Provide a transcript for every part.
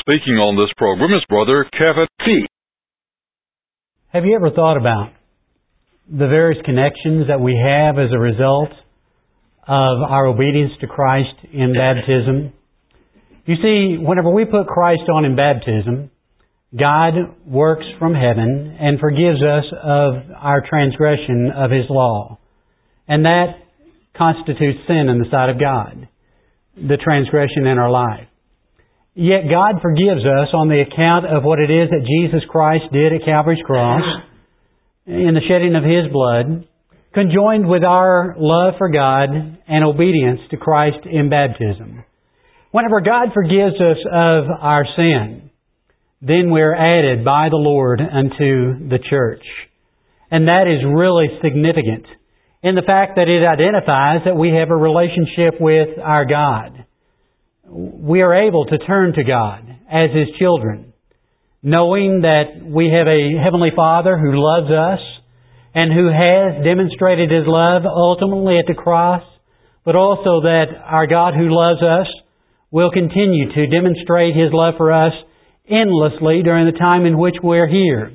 Speaking on this program is Brother Kevin P. Have you ever thought about the various connections that we have as a result of our obedience to Christ in baptism? You see, whenever we put Christ on in baptism, God works from heaven and forgives us of our transgression of His law. And that constitutes sin in the sight of God, the transgression in our life. Yet God forgives us on the account of what it is that Jesus Christ did at Calvary's cross, in the shedding of His blood, conjoined with our love for God and obedience to Christ in baptism. Whenever God forgives us of our sin, then we're added by the Lord unto the church. And that is really significant in the fact that it identifies that we have a relationship with our God. We are able to turn to God as His children, knowing that we have a Heavenly Father who loves us and who has demonstrated His love ultimately at the cross, but also that our God who loves us will continue to demonstrate His love for us endlessly during the time in which we're here.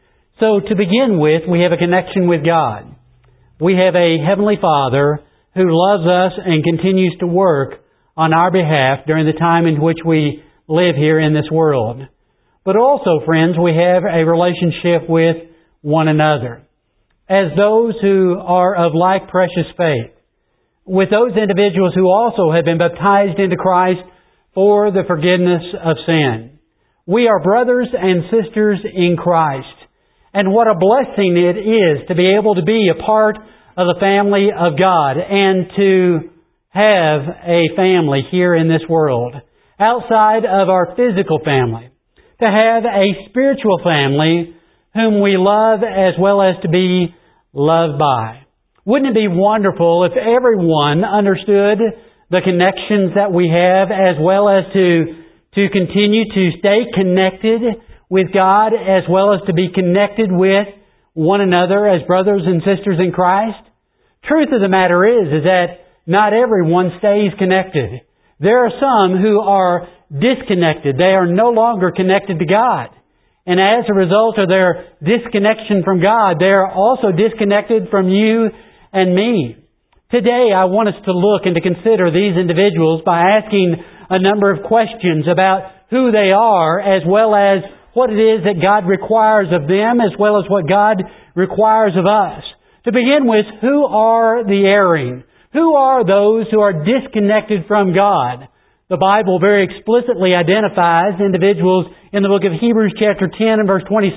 So to begin with, we have a connection with God. We have a Heavenly Father who loves us and continues to work on our behalf during the time in which we live here in this world. But also, friends, we have a relationship with one another as those who are of like precious faith, with those individuals who also have been baptized into Christ for the forgiveness of sin. We are brothers and sisters in Christ. And what a blessing it is to be able to be a part of the family of God and to have a family here in this world, outside of our physical family. To have a spiritual family whom we love as well as to be loved by. Wouldn't it be wonderful if everyone understood the connections that we have as well as to continue to stay connected with God as well as to be connected with one another as brothers and sisters in Christ? Truth of the matter is that not everyone stays connected. There are some who are disconnected. They are no longer connected to God. And as a result of their disconnection from God, they are also disconnected from you and me. Today I want us to look and to consider these individuals by asking a number of questions about who they are as well as what it is that God requires of them as well as what God requires of us. To begin with, who are the erring? Who are those who are disconnected from God? The Bible very explicitly identifies individuals in the book of Hebrews chapter 10 and verse 26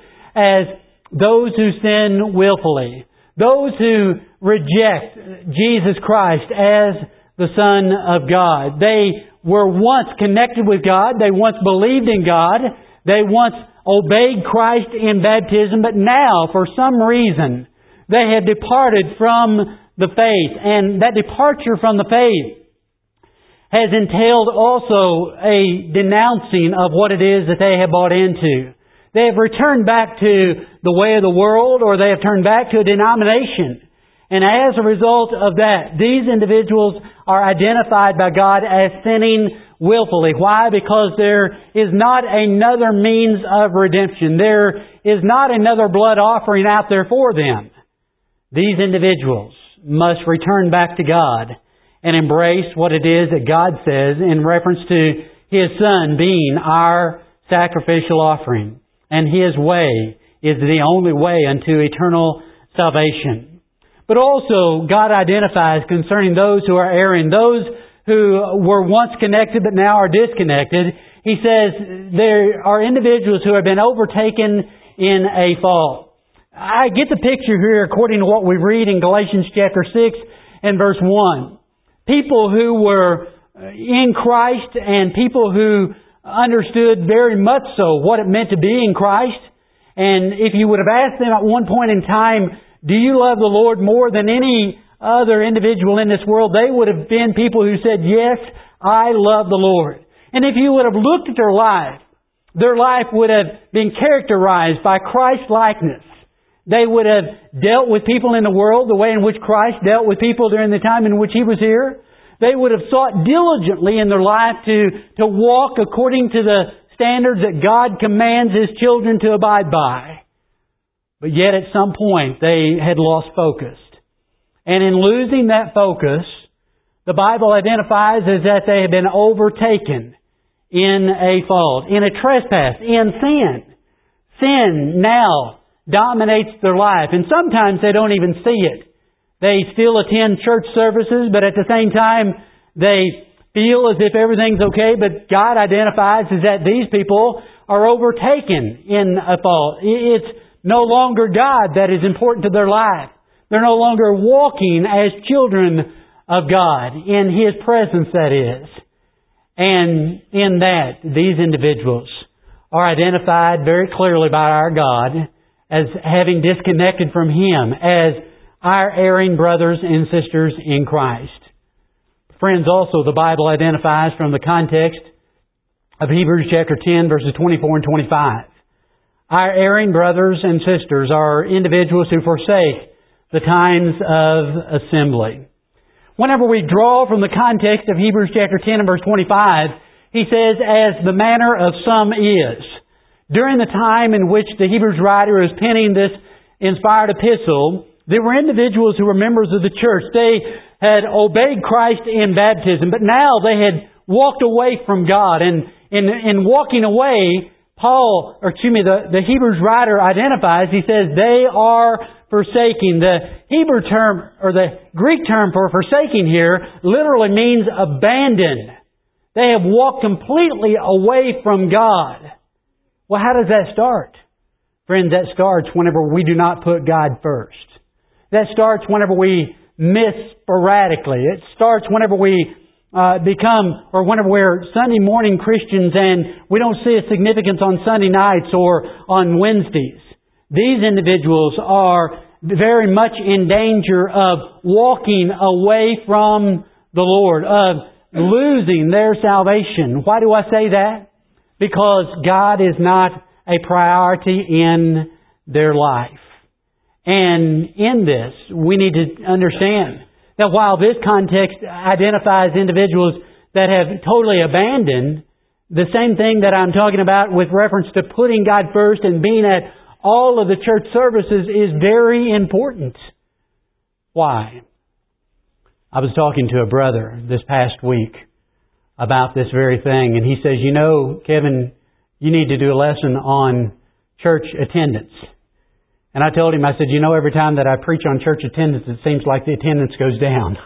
as those who sin willfully. Those who reject Jesus Christ as the Son of God. They were once connected with God. They once believed in God. They once obeyed Christ in baptism. But now, for some reason, they have departed from the faith. And that departure from the faith has entailed also a denouncing of what it is that they have bought into. They have returned back to the way of the world, or they have turned back to a denomination. And as a result of that, these individuals are identified by God as sinning willfully. Why? Because there is not another means of redemption. There is not another blood offering out there for them. These individuals must return back to God and embrace what it is that God says in reference to His Son being our sacrificial offering. And His way is the only way unto eternal salvation. But also, God identifies concerning those who are erring, those who were once connected but now are disconnected. He says there are individuals who have been overtaken in a fall. I get the picture here according to what we read in Galatians chapter 6 and verse 1. People who were in Christ and people who understood very much so what it meant to be in Christ. And if you would have asked them at one point in time, do you love the Lord more than any other individual in this world? They would have been people who said, yes, I love the Lord. And if you would have looked at their life would have been characterized by Christ-likeness. They would have dealt with people in the world the way in which Christ dealt with people during the time in which He was here. They would have sought diligently in their life to walk according to the standards that God commands His children to abide by. But yet at some point they had lost focus. And in losing that focus, the Bible identifies as that they have been overtaken in a fault, in a trespass, in sin. Sin now dominates their life. And sometimes they don't even see it. They still attend church services, but at the same time they feel as if everything's okay. But God identifies as that these people are overtaken in a fault. It's no longer God that is important to their life. They're no longer walking as children of God, in His presence, that is. And in that, these individuals are identified very clearly by our God as having disconnected from Him, as our erring brothers and sisters in Christ. Friends, also the Bible identifies from the context of Hebrews chapter 10, verses 24 and 25. Our erring brothers and sisters are individuals who forsake the times of assembly. Whenever we draw from the context of Hebrews chapter 10 and verse 25, he says, as the manner of some is. During the time in which the Hebrews writer is penning this inspired epistle, there were individuals who were members of the church. They had obeyed Christ in baptism, but now they had walked away from God. And in walking away, the Hebrews writer identifies, he says, they are forsaking. The Hebrew term, or the Greek term for forsaking here, literally means abandon. They have walked completely away from God. Well, how does that start? Friends, that starts whenever we do not put God first. That starts whenever we miss sporadically. It starts whenever we whenever we're Sunday morning Christians and we don't see a significance on Sunday nights or on Wednesdays. These individuals are very much in danger of walking away from the Lord, of losing their salvation. Why do I say that? Because God is not a priority in their life. And in this, we need to understand that while this context identifies individuals that have totally abandoned, the same thing that I'm talking about with reference to putting God first and being at all of the church services is very important. Why? I was talking to a brother this past week about this very thing, and he says, you know, Kevin, you need to do a lesson on church attendance. And I told him, I said, you know, every time that I preach on church attendance, it seems like the attendance goes down.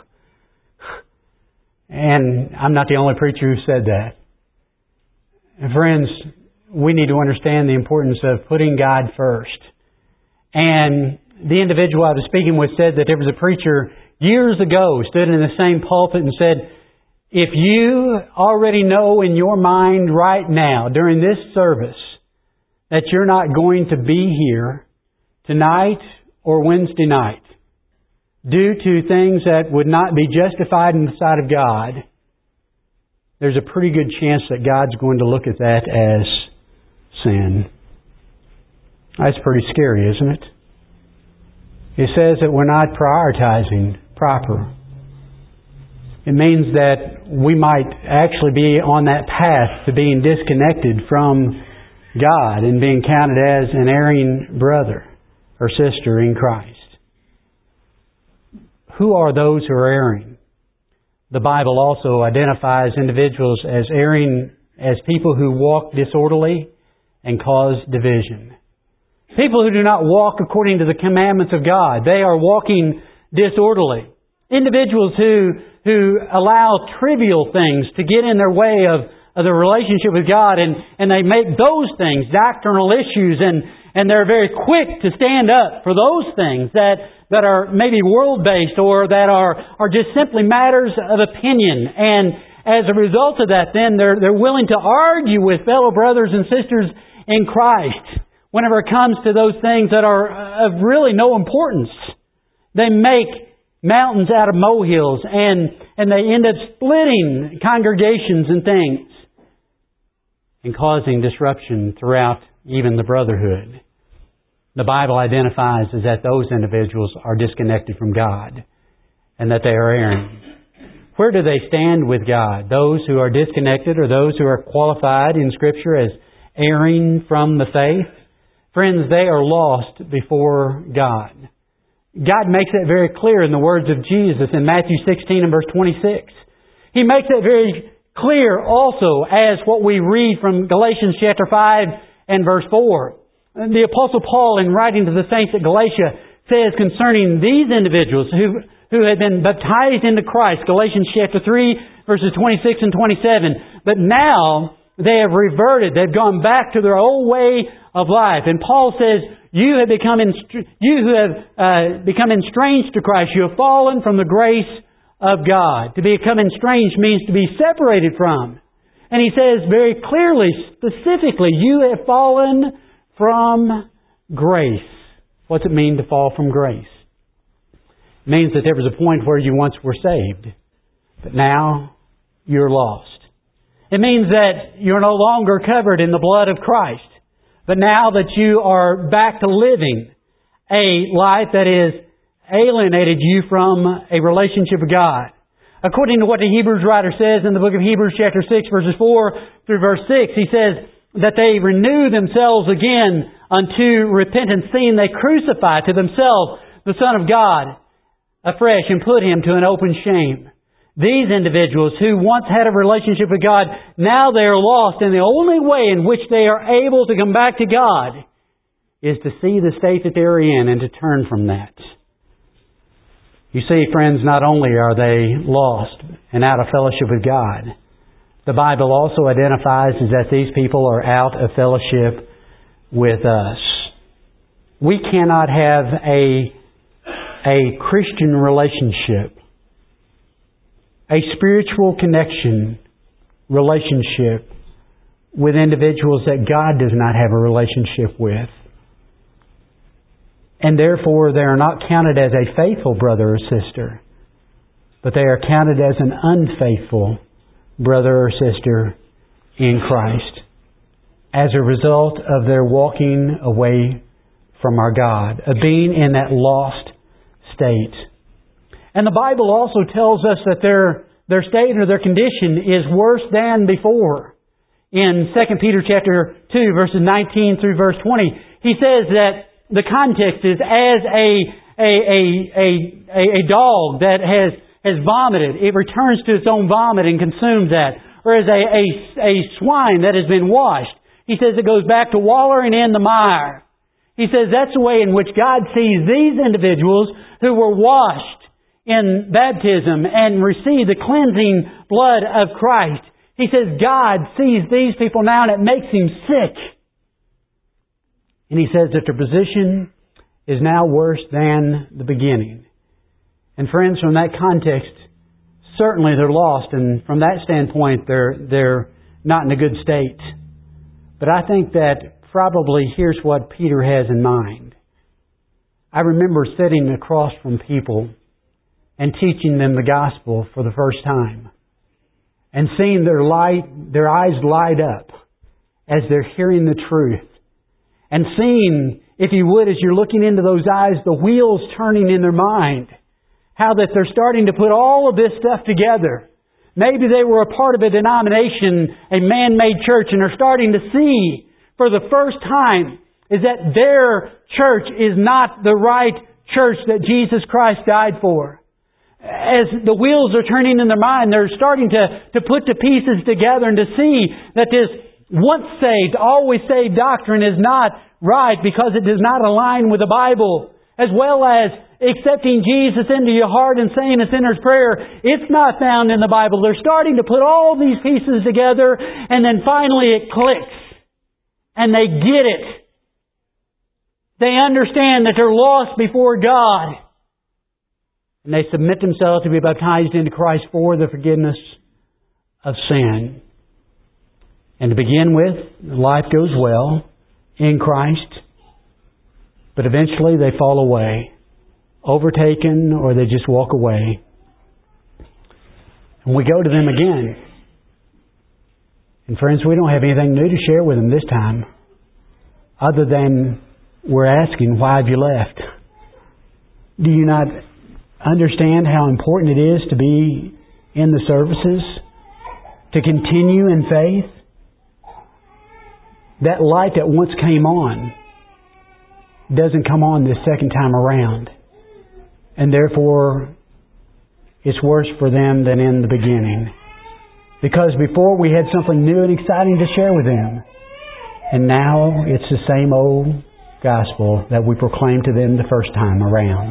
And I'm not the only preacher who said that. And friends, we need to understand the importance of putting God first. And the individual I was speaking with said that there was a preacher years ago stood in the same pulpit and said, if you already know in your mind right now during this service that you're not going to be here tonight or Wednesday night due to things that would not be justified in the sight of God, there's a pretty good chance that God's going to look at that as sin. That's pretty scary, isn't it? It says that we're not prioritizing proper. It means that we might actually be on that path to being disconnected from God and being counted as an erring brother or sister in Christ. Who are those who are erring? The Bible also identifies individuals as erring as people who walk disorderly and cause division. People who do not walk according to the commandments of God. They are walking disorderly. Individuals who allow trivial things to get in their way of their relationship with God, and they make those things doctrinal issues, and they're very quick to stand up for those things that are maybe world-based or that are just simply matters of opinion. And as a result of that, then they're willing to argue with fellow brothers and sisters in Christ whenever it comes to those things that are of really no importance. They make mountains out of molehills, and they end up splitting congregations and things and causing disruption throughout even the brotherhood. The Bible identifies as that those individuals are disconnected from God and that they are erring. Where do they stand with God? Those who are disconnected or those who are qualified in Scripture as erring from the faith, friends, they are lost before God. God makes that very clear in the words of Jesus in Matthew 16 and verse 26. He makes that very clear also as what we read from Galatians chapter 5 and verse 4. The Apostle Paul, in writing to the saints at Galatia, says concerning these individuals who had been baptized into Christ, Galatians chapter 3, verses 26 and 27, but now they have reverted, they've gone back to their old way of life. And Paul says, you who have become estranged to Christ, you have fallen from the grace of God. To become estranged means to be separated from. And he says very clearly, specifically, you have fallen from grace. What's it mean to fall from grace? It means that there was a point where you once were saved, but now you're lost. It means that you're no longer covered in the blood of Christ, but now that you are back to living a life that is alienated you from a relationship with God. According to what the Hebrews writer says in the book of Hebrews chapter 6 verses 4 through verse 6, he says that they renew themselves again unto repentance, seeing they crucify to themselves the Son of God afresh and put Him to an open shame. These individuals who once had a relationship with God, now they are lost, and the only way in which they are able to come back to God is to see the state that they're in and to turn from that. You see, friends, not only are they lost and out of fellowship with God, the Bible also identifies that these people are out of fellowship with us. We cannot have a Christian relationship, a spiritual connection relationship with individuals that God does not have a relationship with. And therefore, they are not counted as a faithful brother or sister, but they are counted as an unfaithful brother or sister in Christ as a result of their walking away from our God, of being in that lost state. And the Bible also tells us that their state or their condition is worse than before. In 2 Peter chapter 2, verses 19 through verse 20, he says that the context is as a dog that has vomited. It returns to its own vomit and consumes that. Or as a swine that has been washed. He says it goes back to wallowing in the mire. He says that's the way in which God sees these individuals who were washed in baptism and received the cleansing blood of Christ. He says God sees these people now and it makes Him sick. And He says that their position is now worse than the beginning. And friends, from that context, certainly they're lost, and from that standpoint, they're not in a good state. But I think that probably here's what Peter has in mind. I remember sitting across from people and teaching them the gospel for the first time, and seeing their eyes light up as they're hearing the truth. And seeing, if you would, as you're looking into those eyes, the wheels turning in their mind. How that they're starting to put all of this stuff together. Maybe they were a part of a denomination, a man-made church, and are starting to see for the first time is that their church is not the right church that Jesus Christ died for. As the wheels are turning in their mind, they're starting to put the pieces together and to see that this once saved, always saved doctrine is not right because it does not align with the Bible. As well as accepting Jesus into your heart and saying a sinner's prayer, it's not found in the Bible. They're starting to put all these pieces together, and then finally it clicks. And they get it. They understand that they're lost before God. And they submit themselves to be baptized into Christ for the forgiveness of sin. And to begin with, life goes well in Christ, but eventually they fall away, overtaken, or they just walk away. And we go to them again. And friends, we don't have anything new to share with them this time, other than we're asking, why have you left? Do you not understand how important it is to be in the services, to continue in faith? that light that once came on doesn't come on this second time around. And therefore, it's worse for them than in the beginning. Because before we had something new and exciting to share with them. And now it's the same old gospel that we proclaimed to them the first time around.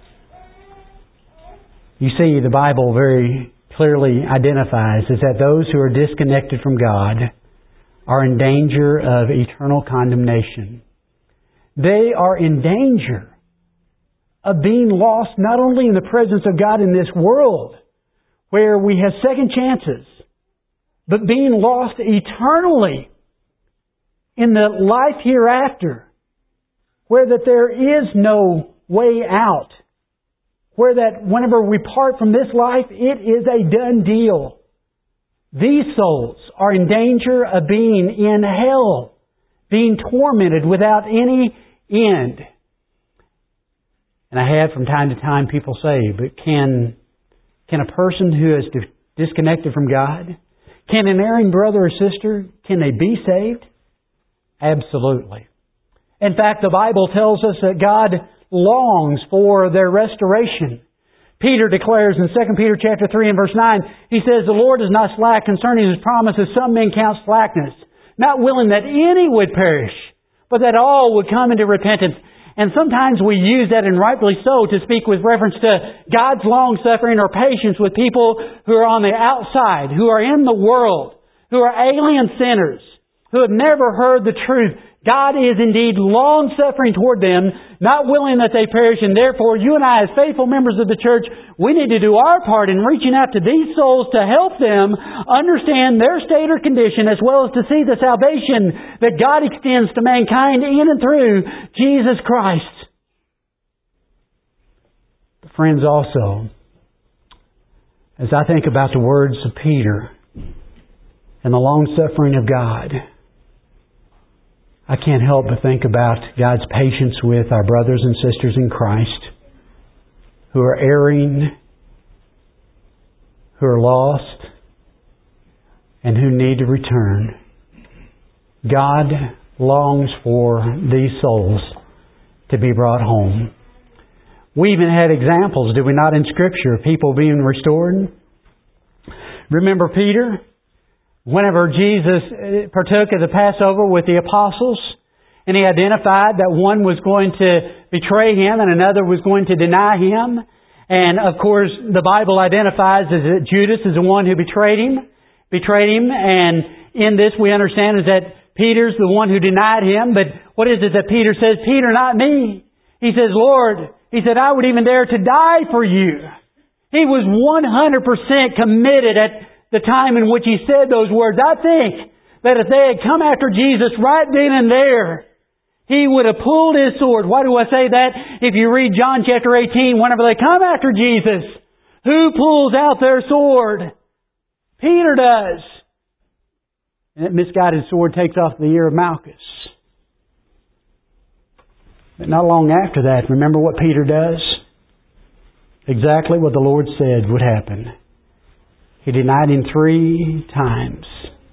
You see, the Bible very clearly identifies is that those who are disconnected from God are in danger of eternal condemnation. They are in danger of being lost not only in the presence of God in this world, where we have second chances, but being lost eternally in the life hereafter, where that there is no way out, where that whenever we part from this life, it is a done deal. These souls are in danger of being in hell, being tormented without any end. And I have from time to time people say, but can a person who is disconnected from God, can an erring brother or sister, can they be saved? Absolutely. In fact, the Bible tells us that God longs for their restoration. Peter declares in 2 Peter chapter 3 and verse 9, he says, "The Lord is not slack concerning His promises, some men count slackness, not willing that any would perish, but that all would come into repentance." And sometimes we use that, and rightfully so, to speak with reference to God's long-suffering or patience with people who are on the outside, who are in the world, who are alien sinners, who have never heard the truth. God is indeed long-suffering toward them, not willing that they perish, and therefore you and I, as faithful members of the church, we need to do our part in reaching out to these souls to help them understand their state or condition, as well as to see the salvation that God extends to mankind in and through Jesus Christ. But friends, also, as I think about the words of Peter and the long-suffering of God, I can't help but think about God's patience with our brothers and sisters in Christ who are erring, who are lost, and who need to return. God longs for these souls to be brought home. We even had examples, did we not, in Scripture, of people being restored? Remember Peter? Whenever Jesus partook of the Passover with the apostles, and He identified that one was going to betray Him and another was going to deny Him. And of course, the Bible identifies as that Judas is the one who betrayed Him. And in this we understand is that Peter's the one who denied Him. But what is it that Peter says? "Peter, not me." He says, "Lord," he said, "I would even dare to die for you." He was 100% committed at the time in which he said those words. I think that if they had come after Jesus right then and there, he would have pulled his sword. Why do I say that? If you read John chapter 18, whenever they come after Jesus, who pulls out their sword? Peter does. And that misguided sword takes off the ear of Malchus. But not long after that, remember what Peter does? Exactly what the Lord said would happen. He denied Him 3 times.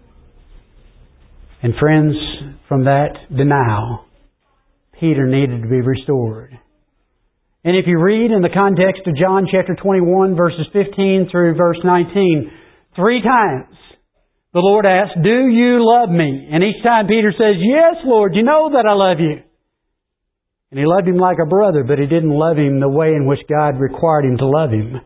And friends, from that denial, Peter needed to be restored. And if you read in the context of John chapter 21, verses 15 through verse 19, 3 times the Lord asked, "Do you love me?" And each time Peter says, "Yes, Lord, you know that I love you." And he loved Him like a brother, but he didn't love Him the way in which God required him to love Him.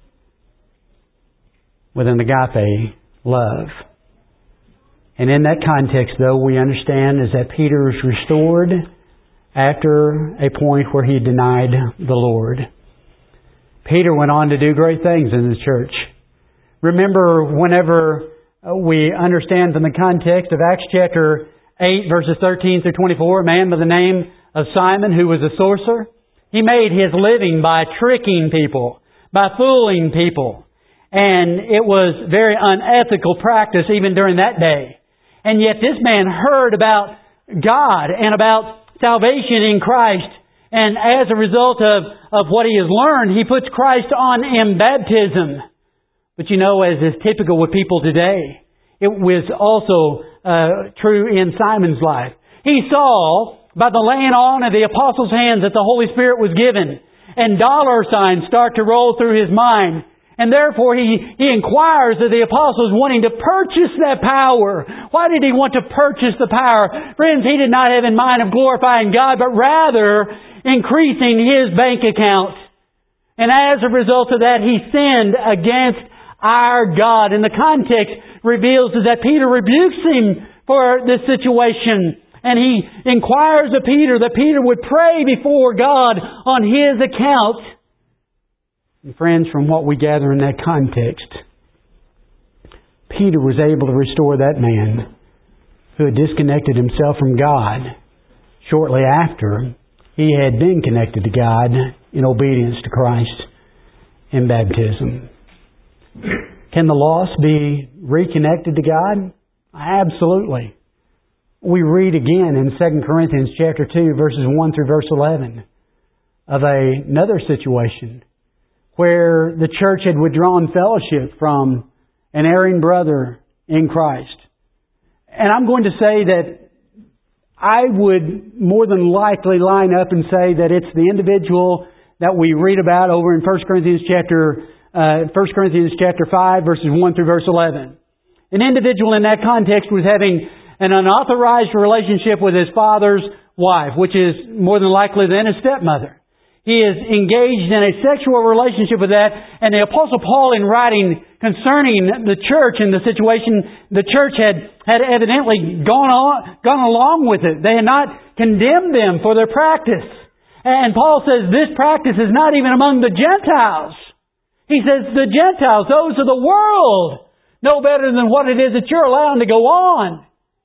With an agape love. And in that context, though, we understand is that Peter was restored after a point where he denied the Lord. Peter went on to do great things in the church. Remember, whenever we understand from the context of Acts chapter 8, verses 13 through 24, a man by the name of Simon, who was a sorcerer, he made his living by tricking people, by fooling people. And it was very unethical practice even during that day. And yet this man heard about God and about salvation in Christ. And as a result of what he has learned, he puts Christ on in baptism. But you know, as is typical with people today, it was also true in Simon's life. He saw by the laying on of the apostles' hands that the Holy Spirit was given, and dollar signs start to roll through his mind. And therefore he inquires of the apostles wanting to purchase that power. Why did he want to purchase the power? Friends, he did not have in mind of glorifying God, but rather increasing his bank account. And as a result of that, he sinned against our God. And the context reveals is that Peter rebukes him for this situation. And he inquires of Peter that Peter would pray before God on his account. And friends, from what we gather in that context, Peter was able to restore that man who had disconnected himself from God shortly after he had been connected to God in obedience to Christ in baptism. Can the lost be reconnected to God? Absolutely. We read again in 2 Corinthians chapter 2, verses 1 through verse 11 of another situation where the church had withdrawn fellowship from an erring brother in Christ. And I'm going to say that I would more than likely line up and say that it's the individual that we read about over in 1 Corinthians chapter 5, verses 1 through verse 11. An individual in that context was having an unauthorized relationship with his father's wife, which is more than likely then his stepmother. He is engaged in a sexual relationship with that, and the Apostle Paul, in writing concerning the church and the situation, the church had evidently gone along with it. They had not condemned them for their practice. And Paul says this practice is not even among the Gentiles. He says the Gentiles, those of the world, know better than what it is that you're allowing to go on.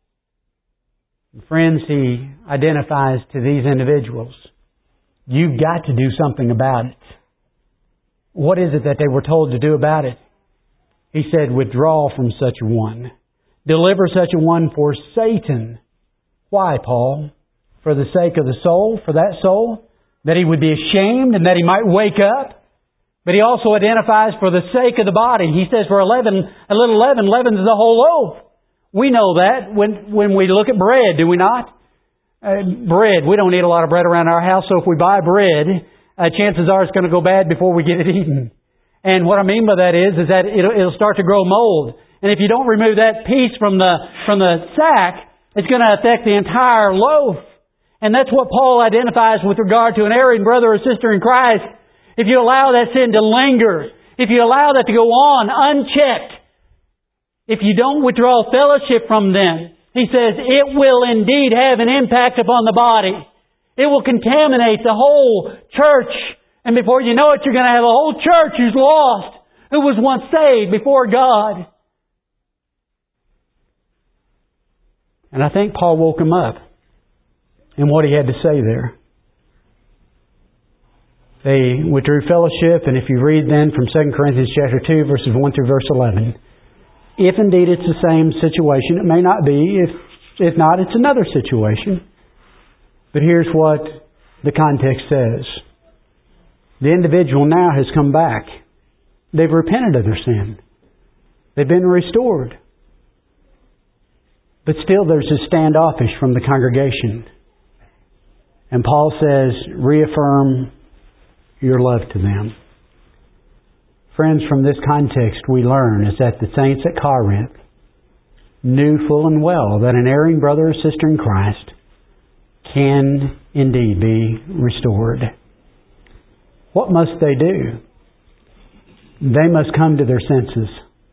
Friends, he identifies to these individuals, you've got to do something about it. What is it that they were told to do about it? He said, withdraw from such a one. Deliver such a one for Satan. Why, Paul? For the sake of the soul, for that soul? That he would be ashamed and that he might wake up? But he also identifies for the sake of the body. He says for a little leaven leavens the whole loaf. We know that when we look at bread, do we not? Bread. We don't eat a lot of bread around our house, so if we buy bread, chances are it's going to go bad before we get it eaten. And what I mean by that is that it'll start to grow mold. And if you don't remove that piece from the sack, it's going to affect the entire loaf. And that's what Paul identifies with regard to an erring brother or sister in Christ. If you allow that sin to linger, if you allow that to go on unchecked, if you don't withdraw fellowship from them, he says it will indeed have an impact upon the body. It will contaminate the whole church. And before you know it, you're going to have a whole church who's lost, who was once saved before God. And I think Paul woke him up in what he had to say there. They withdrew fellowship, and if you read then from 2 Corinthians chapter 2, verses 1 through verse 11, if indeed it's the same situation, it may not be. If not, it's another situation. But here's what the context says. The individual now has come back. They've repented of their sin. They've been restored. But still there's a standoffish from the congregation. And Paul says, reaffirm your love to them. Friends, from this context we learn is that the saints at Corinth knew full and well that an erring brother or sister in Christ can indeed be restored. What must they do? They must come to their senses.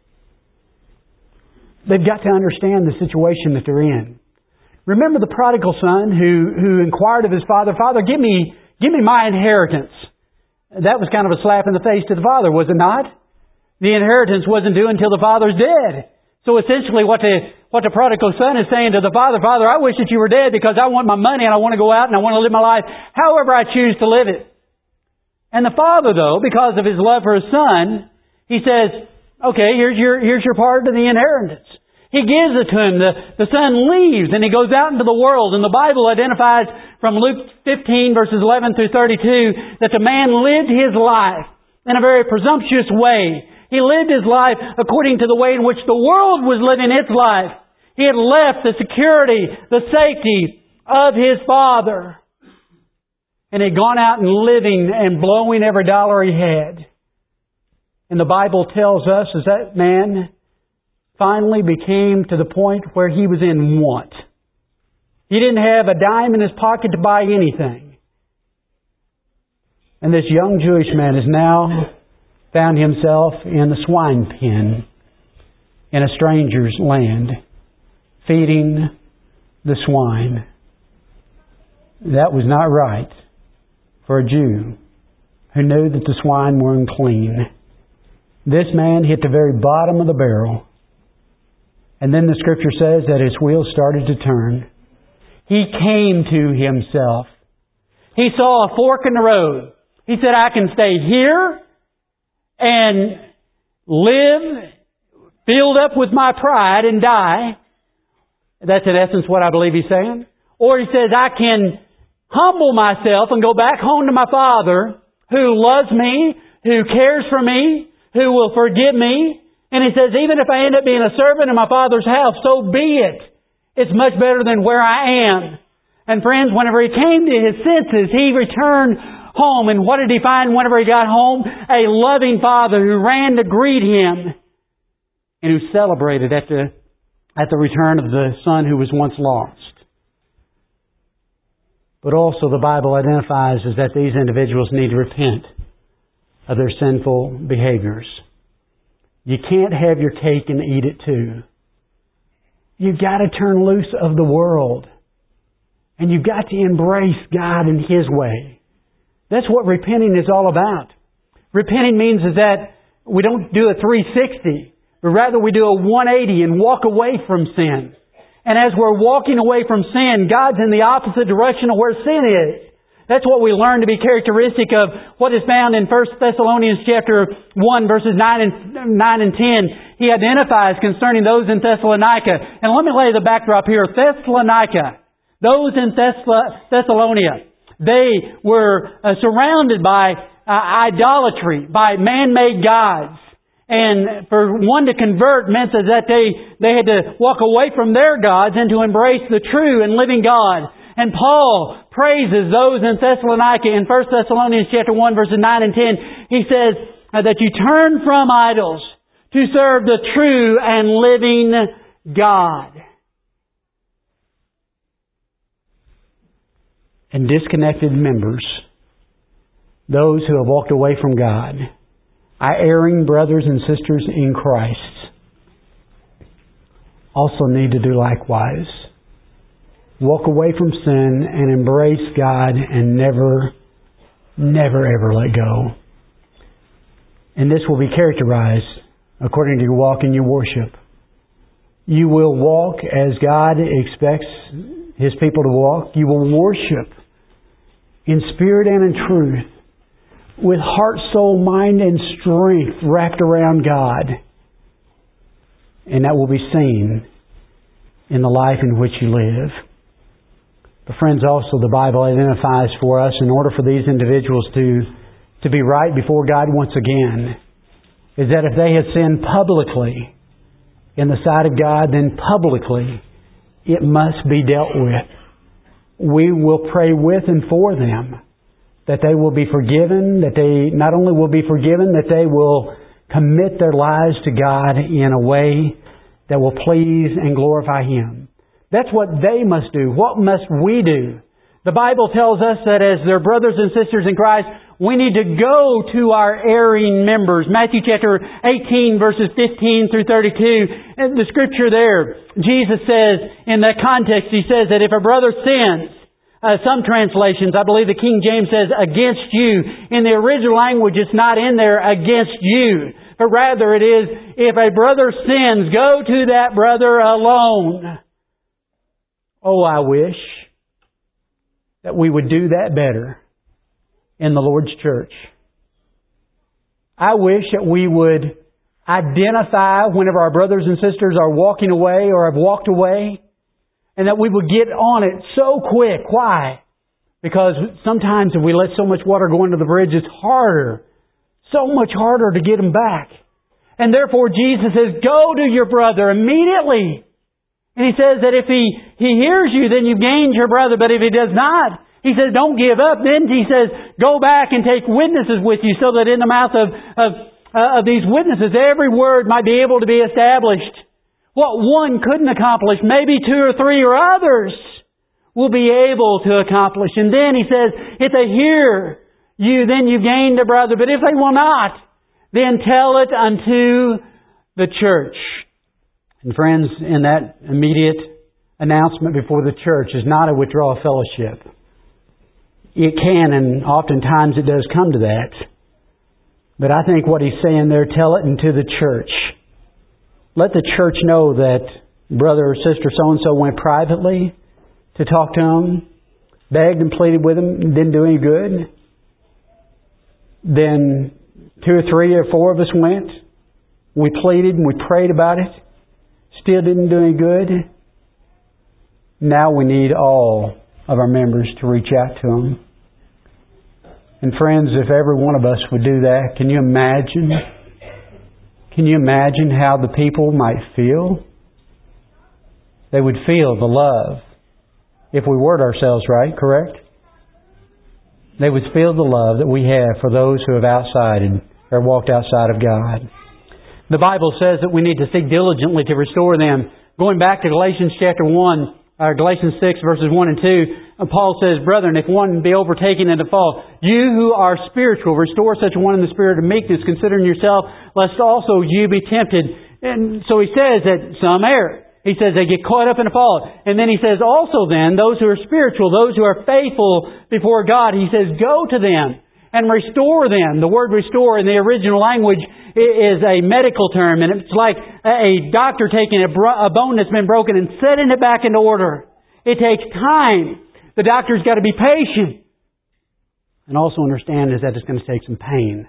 They've got to understand the situation that they're in. Remember the prodigal son who inquired of his father, Father, give me my inheritance. That was kind of a slap in the face to the father, was it not? The inheritance wasn't due until the father's dead. So essentially what the prodigal son is saying to the father, Father, I wish that you were dead because I want my money and I want to go out and I want to live my life however I choose to live it. And the father, though, because of his love for his son, he says, okay, here's your part of the inheritance. He gives it to him. The son leaves and he goes out into the world. And the Bible identifies from Luke 15 verses 11 through 32 that the man lived his life in a very presumptuous way. He lived his life according to the way in which the world was living its life. He had left the security, the safety of his father. And had gone out and living and blowing every dollar he had. And the Bible tells us as that man finally became to the point where he was in want. He didn't have a dime in his pocket to buy anything. And this young Jewish man has now found himself in the swine pen in a stranger's land, feeding the swine. That was not right for a Jew who knew that the swine were unclean. This man hit the very bottom of the barrel. And then the Scripture says that his wheels started to turn. He came to himself. He saw a fork in the road. He said, I can stay here and live filled up with my pride and die. That's in essence what I believe he's saying. Or he says, I can humble myself and go back home to my Father who loves me, who cares for me, who will forgive me. And he says, even if I end up being a servant in my Father's house, so be it. It's much better than where I am. And friends, whenever he came to his senses, he returned home. And what did he find whenever he got home? A loving Father who ran to greet him and who celebrated at the return of the son who was once lost. But also the Bible identifies as that these individuals need to repent of their sinful behaviors. You can't have your cake and eat it too. You've got to turn loose of the world. And you've got to embrace God and His way. That's what repenting is all about. Repenting means is that we don't do a 360, but rather we do a 180 and walk away from sin. And as we're walking away from sin, God's in the opposite direction of where sin is. That's what we learn to be characteristic of what is found in 1 Thessalonians chapter 1 verses 9 and 10. He identifies concerning those in Thessalonica. And let me lay the backdrop here. Thessalonica, those in Thessalonia, they were surrounded by idolatry, by man-made gods. And for one to convert meant that they had to walk away from their gods and to embrace the true and living God. And Paul praises those in Thessalonica in 1 Thessalonians chapter 1 verses 9 and 10. He says that you turn from idols to serve the true and living God. And disconnected members, those who have walked away from God, our erring brothers and sisters in Christ, also need to do likewise. Walk away from sin and embrace God and never ever let go. And this will be characterized according to your walk and your worship. You will walk as God expects His people to walk. You will worship in spirit and in truth, with heart, soul, mind, and strength wrapped around God. And that will be seen in the life in which you live. But friends, also the Bible identifies for us, in order for these individuals to be right before God once again, is that if they have sinned publicly in the sight of God, then publicly it must be dealt with. We will pray with and for them, that they will be forgiven, that they not only will be forgiven, that they will commit their lives to God in a way that will please and glorify Him. That's what they must do. What must we do? The Bible tells us that as their brothers and sisters in Christ, we need to go to our erring members. Matthew chapter 18 verses 15 through 32. And the Scripture there, Jesus says, in that context, He says that if a brother sins, some translations, I believe the King James says, against you. In the original language, it's not in there, against you. But rather it is, if a brother sins, go to that brother alone. Oh, I wish that we would do that better in the Lord's church. I wish that we would identify whenever our brothers and sisters are walking away or have walked away, and that we would get on it so quick. Why? Because sometimes if we let so much water go under the bridge, it's harder, so much harder to get them back. And therefore Jesus says, go to your brother immediately And He says that if he hears you, then you've gained your brother. But if he does not, He says, don't give up. Then He says, go back and take witnesses with you so that in the mouth of these witnesses, every word might be able to be established. What one couldn't accomplish, maybe two or three or others will be able to accomplish. And then He says, if they hear you, then you've gained a brother. But if they will not, then tell it unto the church. And friends, in that immediate announcement before the church is not a withdrawal fellowship. It can, and oftentimes it does come to that. But I think what He's saying there, tell it into the church. Let the church know that brother or sister so-and-so went privately to talk to them, begged and pleaded with them, didn't do any good. Then 2 or 3 or 4 of us went. We pleaded and we prayed about it. Still didn't do any good. Now we need all of our members to reach out to them. And friends, if every one of us would do that, can you imagine? Can you imagine how the people might feel? They would feel the love. If we word ourselves right, correct? They would feel the love that we have for those who have outsided or walked outside of God. The Bible says that we need to seek diligently to restore them. Going back to Galatians chapter 1, Galatians 6 verses 1 and 2, Paul says, Brethren, if one be overtaken in a fault, you who are spiritual, restore such one in the spirit of meekness, considering yourself, lest also you be tempted. And so he says that some err. He says they get caught up in a fault. And then he says also then, those who are spiritual, those who are faithful before God, he says, go to them and restore them. The word restore in the original language is a medical term, and it's like a doctor taking a bone that's been broken and setting it back into order. It takes time. The doctor's got to be patient. And also understand is that it's going to take some pain.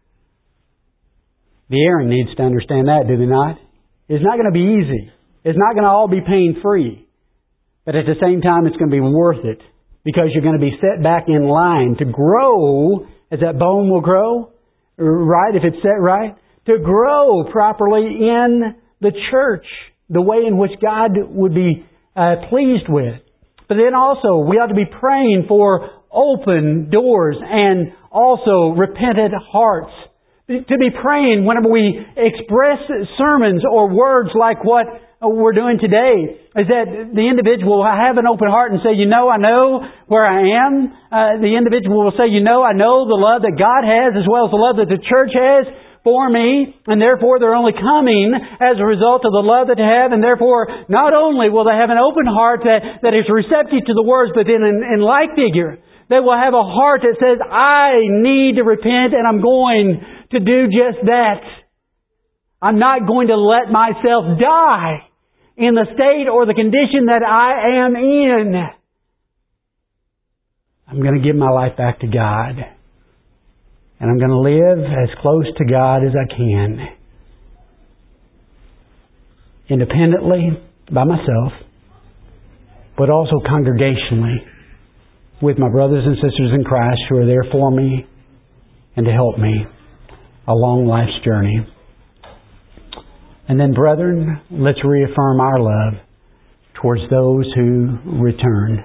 The erring needs to understand that, do they not? It's not going to be easy. It's not going to all be pain-free. But at the same time, it's going to be worth it. Because you're going to be set back in line to grow as that bone will grow, right, if it's set right, to grow properly in the church, the way in which God would be pleased with. But then also, we ought to be praying for open doors and also repentant hearts. To be praying whenever we express sermons or words like what we're doing today, is that the individual will have an open heart and say, I know where I am. The individual will say, I know the love that God has as well as the love that the church has for me, and therefore they're only coming as a result of the love that they have, and therefore not only will they have an open heart that is receptive to the words, but then in like figure, they will have a heart that says, I need to repent and I'm going to do just that. I'm not going to let myself die in the state or the condition that I am in. I'm going to give my life back to God. And I'm going to live as close to God as I can. Independently, by myself, but also congregationally, with my brothers and sisters in Christ who are there for me and to help me along life's journey. And then, brethren, let's reaffirm our love towards those who return.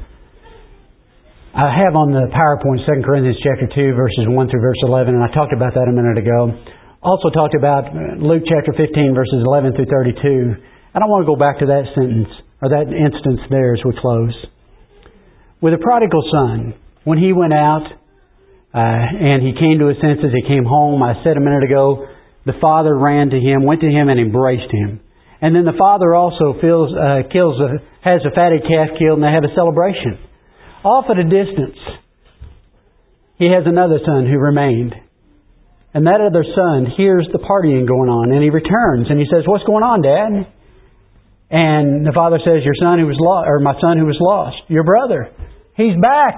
I have on the PowerPoint 2 Corinthians chapter 2, verses 1 through verse 11, and I talked about that a minute ago. Also talked about Luke chapter 15, verses 11 through 32. I don't want to go back to that sentence, or that instance there as we close. With the prodigal son, when he went out and he came to his senses, he came home, I said a minute ago, the father ran to him, went to him and embraced him. And then the father also has a fatted calf killed, and they have a celebration. Off at a distance, he has another son who remained. And that other son hears the partying going on, and he returns and he says, "What's going on, Dad?" And the father says, "Your son who was lost, or my son who was lost, your brother, he's back."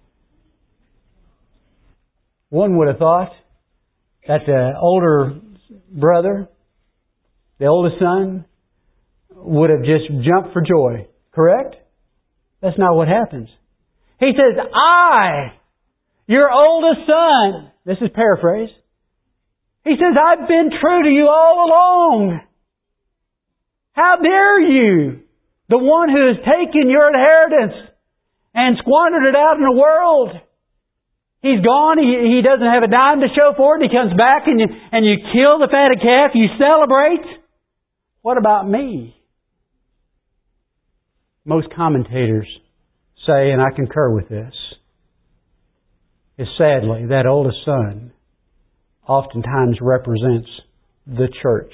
One would have thought that the older brother, the oldest son, would have just jumped for joy. Correct? That's not what happens. He says, "I, your oldest son," this is paraphrase. He says, "I've been true to you all along. How dare you The one who has taken your inheritance and squandered it out in the world. He's gone. He doesn't have a dime to show for it. He comes back and you kill the fatted calf. You celebrate. What about me? Most commentators say, and I concur with this, is sadly that oldest son oftentimes represents the church.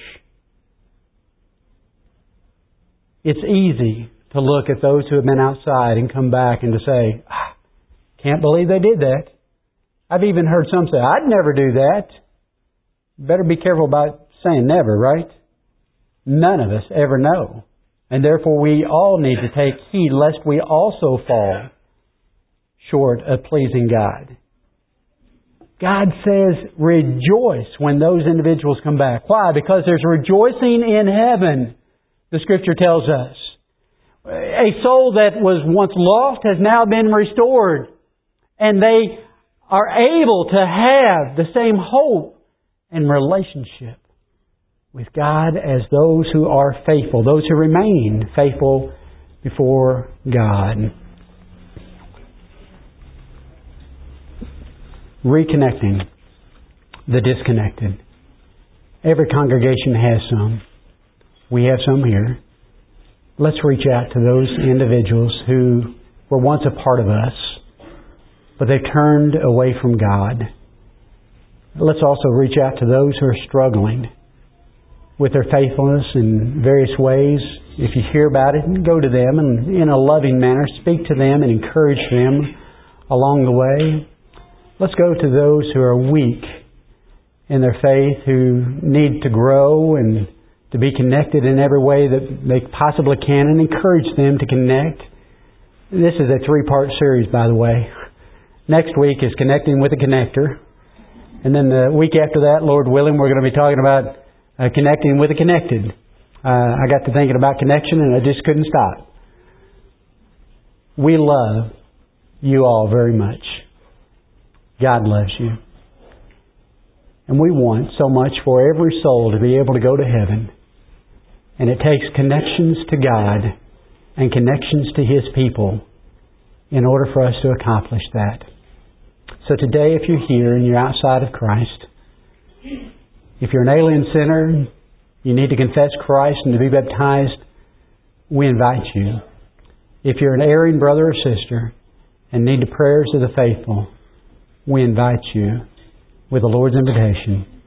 It's easy to look at those who have been outside and come back and to say, can't believe they did that. I've even heard some say, I'd never do that. Better be careful about saying never, right? None of us ever know. And therefore we all need to take heed lest we also fall short of pleasing God. God says, rejoice when those individuals come back. Why? Because there's rejoicing in heaven, the Scripture tells us. A soul that was once lost has now been restored. And they are able to have the same hope and relationship with God as those who are faithful, those who remain faithful before God. Reconnecting the disconnected. Every congregation has some. We have some here. Let's reach out to those individuals who were once a part of us, but they've turned away from God. Let's also reach out to those who are struggling with their faithfulness in various ways. If you hear about it, go to them and in a loving manner speak to them and encourage them along the way. Let's go to those who are weak in their faith, who need to grow and to be connected in every way that they possibly can, and encourage them to connect. This is a 3-part series, by the way. Next week is Connecting with a Connector. And then the week after that, Lord willing, we're going to be talking about connecting with a connected. I got to thinking about connection and I just couldn't stop. We love you all very much. God loves you. And we want so much for every soul to be able to go to heaven. And it takes connections to God and connections to His people in order for us to accomplish that. So today, if you're here and you're outside of Christ, if you're an alien sinner, you need to confess Christ and to be baptized, we invite you. If you're an erring brother or sister and need the prayers of the faithful, we invite you with the Lord's invitation